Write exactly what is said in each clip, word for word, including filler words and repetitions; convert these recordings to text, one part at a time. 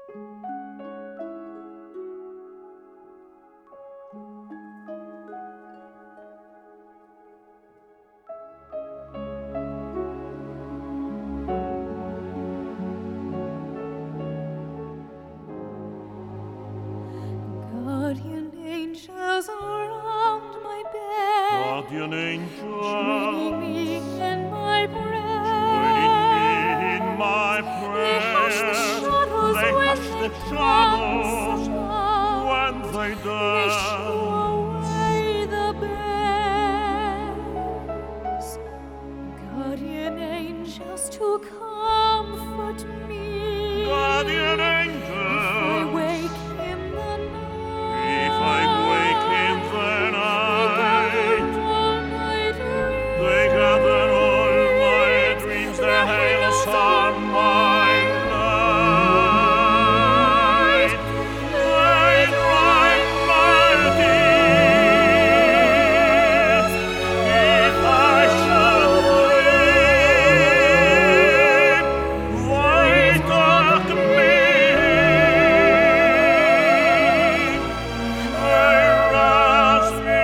Guardian angels around my bed, Guardian angel, joining me in my prayer. joining me in my They hush the prayer. shadows They when hush they the shadows dance. when they They dance. shoo away the bears. Guardian angels to comfort me. Guardian If I angel, wake in the night, if I wake in the night, they gather all my they gather all my dreams. dreams, Their their halos on my light. They dry my tears. If I should dream, wait on me. They rouse me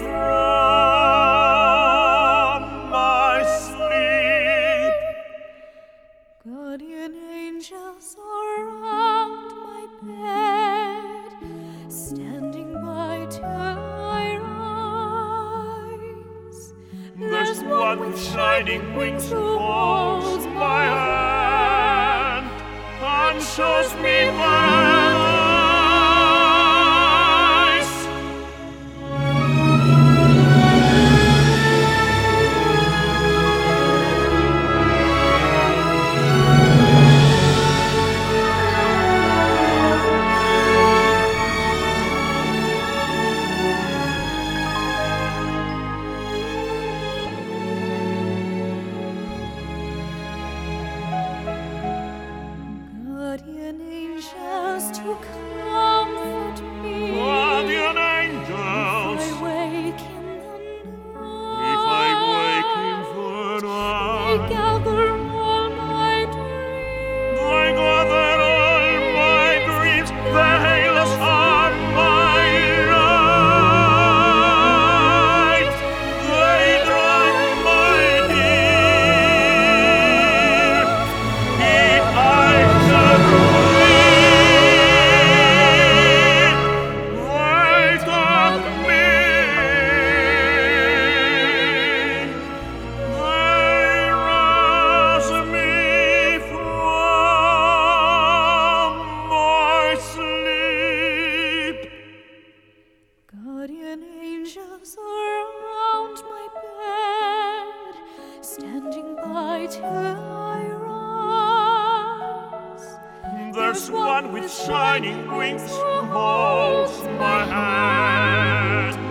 from my sleep. Guardian angels around my bed, standing by till I rise. There's one with shining wings who holds my hand and shows me paradise. Guardian angels to comfort me. Guardian If angels, I wake in the if I wake in night, the they night, gather all my dreams. they gather all my dreams, the halos on my light. They dry my tears. If I should dream, wait on me. They rouse me from my sleep. Guardian angels around my bed, standing by till I rise. There's one with shining wings who holds my hand